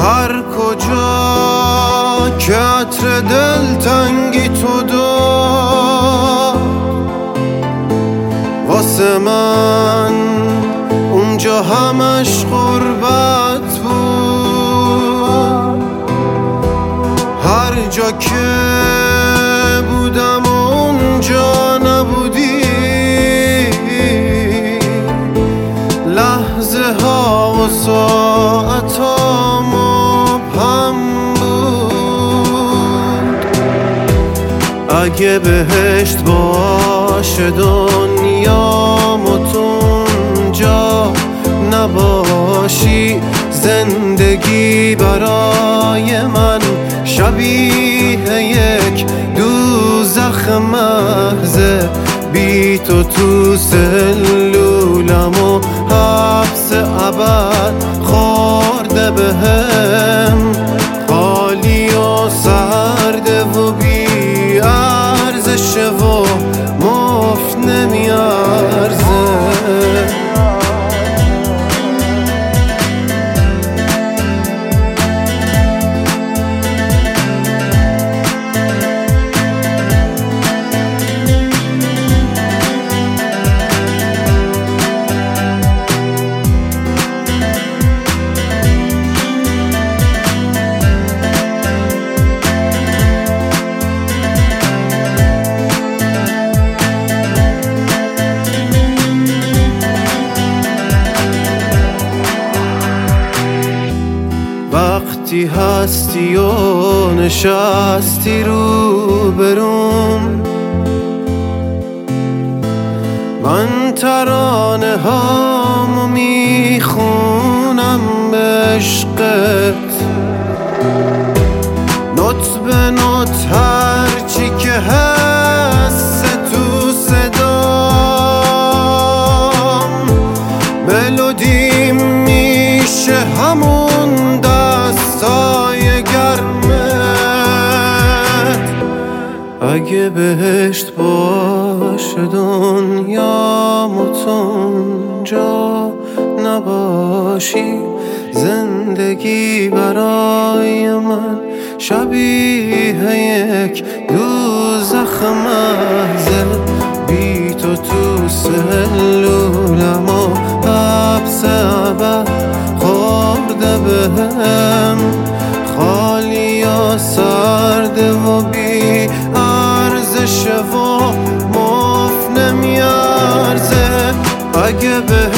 هر کجا که عطر دلتنگی تو داد واسه من اونجا همش غربت بود. هر جا که بودم اونجا نبودی، لحظه ها و ساعت ها مبهم بود. اگه بهشت باشه دنیامو تو اونجا نباشی، زندگی برای من شبیه یک دوزخ محضه. بی تو تو سلولم و حبس ابد خورده بهم، خالی و سرده و بی ارزشه و مفت نمیارزه. وقتی هستی و نشستی رو بروم، من ترانه هامو میخونم به عشقت، نوت به نوت هرچی که هست تو صدام، ملودی میشه همون دستای گرمت. اگه بهشت باشه دنیامو تو اونجا نباشی، زندگی برای من شبیه یک دوزخ محضه. بی تو تو سلولم و حبس ابد خورده بهم، خالی و سرده و بی ارزشه و مفت نمیارزه. اگه به